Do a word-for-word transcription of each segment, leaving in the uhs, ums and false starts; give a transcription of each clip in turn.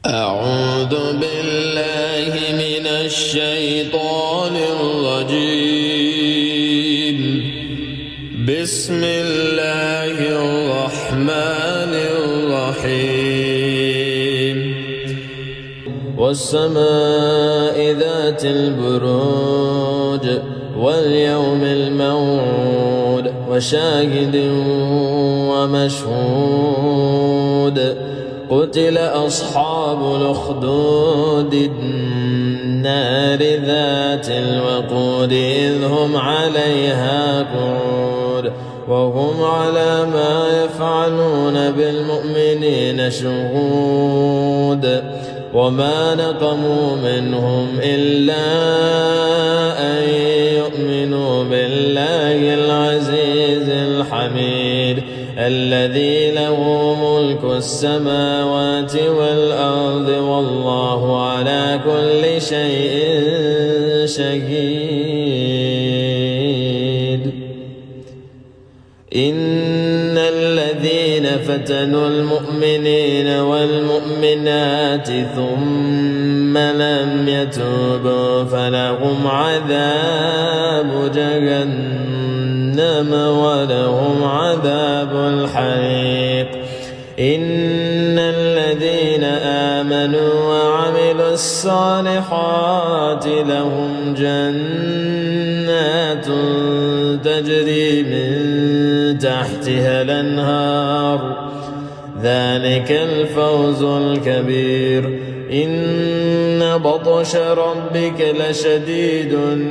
أعوذ بالله من الشيطان الرجيم. بسم الله الرحمن الرحيم. والسماء ذات البروج واليوم الموعود وشاهد ومشهود. قتل أصحاب الأخدود النار ذات الوقود إذ هم عليها قعود وهم على ما يفعلون بالمؤمنين شهود. وما نقموا منهم إلا أن يؤمنوا بالله العزيز الحميد الذي له ملك السماوات والأرض والله على كل شيء شهيد. إن الذين فتنوا المؤمنين والمؤمنات ثم لم يتوبوا فلهم عذاب جهنم ولهم عذاب الحريق. إن الذين آمنوا وعملوا الصالحات لهم جنات تجري من تحتها الأنهار ذلك الفوز الكبير. إن بطش ربك لشديد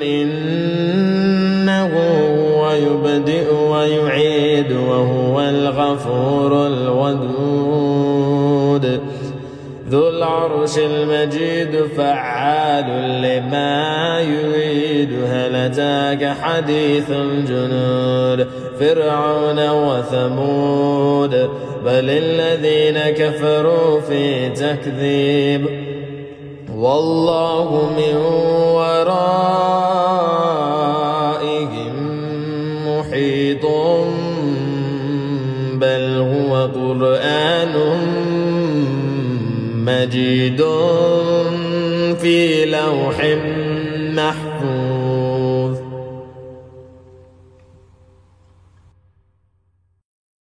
إنه هو يبدئ ويعيد وهو الغفور الودود ذو العرش المجيد فعال لما يريد. هل أتاك حديث الجنود فرعون وثمود بل الذين كفروا في تكذيب والله من ورائهم محيط بل هو قرآن مجيد في لوح محفوظ.